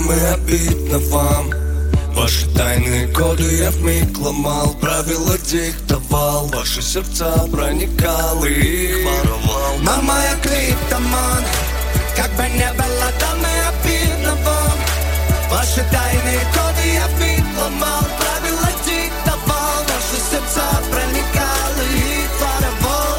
дам и обидно вам. Ваши тайные коды я вмиг ломал, правила диктовал, ваши сердца проникал и их воровал. Мама, я клиптоман, как бы не было, дам и обидно вам. Ваши тайные коды я вмиг ломал, правила диктовал, ваши сердца проникал и их воровал.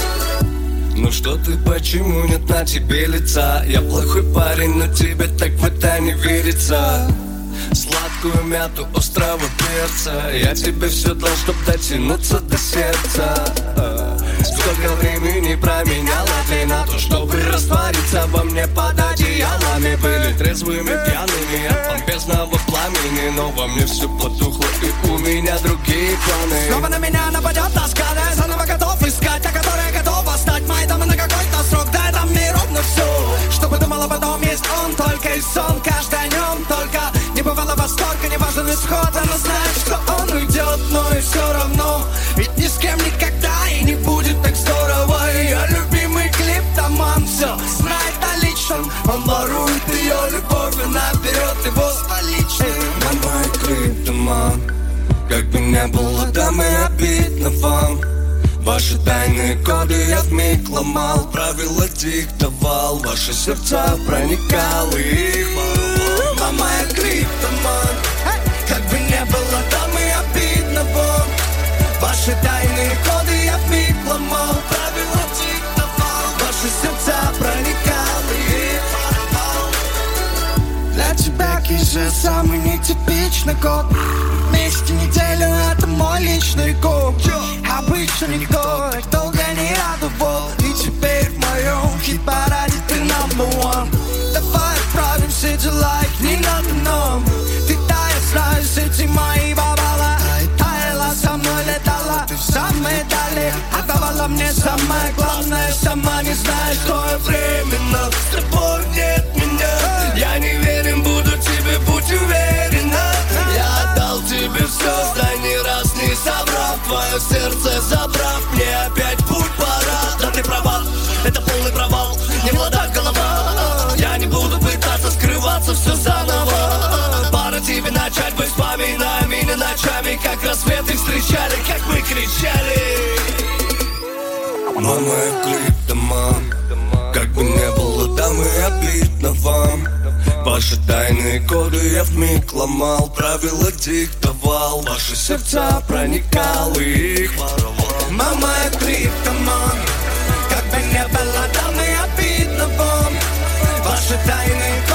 Ну что ты, почему нет на тебе лица? Я плохой парень, но тебе так в это не верится. Сладкую мяту острого перца, я тебе все дал, чтоб дотянуться до сердца. Сколько времени променяла ты на то, чтобы раствориться во мне под одеялами. Были трезвыми, пьяными от помпезного пламени, но во мне все потухло и у меня другие планы. Снова на меня нападет тоска, да я заново готов искать, а которая готова стать моей дамой на какой-то срок. Да это мне ровно все, чтобы думала потом, есть он только и сон, каждый о нем только. Не бывало восторга, не важен исход, она знает, что он уйдет, но и все равно, ведь ни с кем никогда и не будет так здорово. Ее любимый клиптоман все знает о личном, он ворует ее любовь, она берет его с поличным. Мама, я клиптоман, как бы не было, дам и обидно вам. Ваши тайные коды я вмиг ломал, правила диктовал, ваши сердца проникал и их воровал. Мама, я клиптоман, как бы не было, дам и обидно вам. Ваши тайные коды я вмиг ломал, правила диктовал, ваши сердца проникал и их воровал. Для тебя киже самый нетипичный код. Вместе неделю это мой личный рекорд. Обычно никто так долго не радовал, и теперь в моем хит-параде ты number one. Давай отправим все дела, их не надо нам. Ты, да, я знаю, эти мои бабала. Таяла со мной, летала ты в самые дали, отдавала мне самое главное, сама не знаешь, что я временно. С тобой нет меня, я не верен, буду тебе, будь уверена. Я отдал тебе все, да ни раз не соврав, твое сердце забрав, мне опять путь пора. Да ты права, это полный провал, не в ладах голова. Я не буду пытаться скрываться, все заново. Пора тебе начать быть вспоминаниями ночами, как рассветы встречали, как мы кричали. Мама, я клиптоман, как бы не было, дам и обидно вам. Ваши тайные коды я вмиг ломал, правила диктовал, ваши сердца проникал и их воровал. Мама, я клиптоман, как бы не было, дам и обидно вам. Ваши тайные